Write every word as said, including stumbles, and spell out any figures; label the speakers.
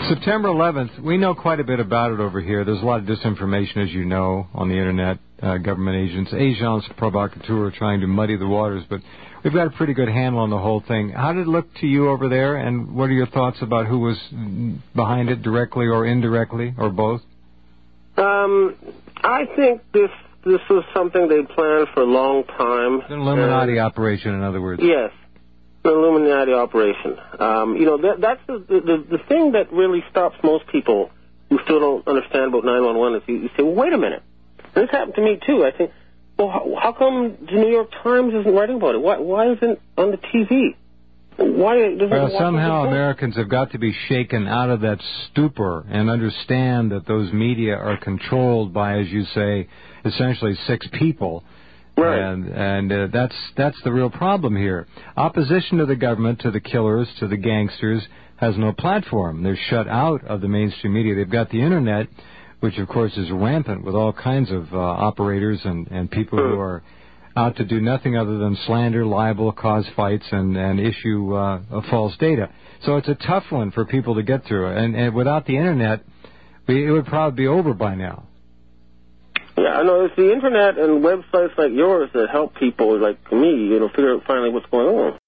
Speaker 1: September eleventh, we know quite a bit about it over here. There's a lot of disinformation, as you know, on the Internet. Uh, government agents, agents provocateurs, trying to muddy the waters, but we've got a pretty good handle on the whole thing. How did it look to you over there, and what are your thoughts about who was behind it, directly or indirectly, or both?
Speaker 2: Um, I think this this was something they planned for a long time.
Speaker 1: An Illuminati uh, operation, in other words.
Speaker 2: Yes, an Illuminati operation. Um, you know, that, that's the, the the thing that really stops most people who still don't understand about nine one one is you, you say, well, wait a minute. This happened to me, too. I think, well, how, how come the New York Times isn't writing about it? Why, why isn't it on the T V? Why doesn't
Speaker 1: well, somehow Americans have got to be shaken out of that stupor and understand that those media are controlled by, as you say, essentially six people.
Speaker 2: Right.
Speaker 1: And, and uh, that's, that's the real problem here. Opposition to the government, to the killers, to the gangsters, has no platform. They're shut out of the mainstream media. They've got the Internet, which, of course, is rampant with all kinds of uh, operators and, and people who are out to do nothing other than slander, libel, cause fights, and, and issue uh, false data. So it's a tough one for people to get through. And, and without the Internet, we, it would probably be over by now.
Speaker 2: Yeah, I know. It's the Internet and websites like yours that help people like me, you know, figure out finally what's going on.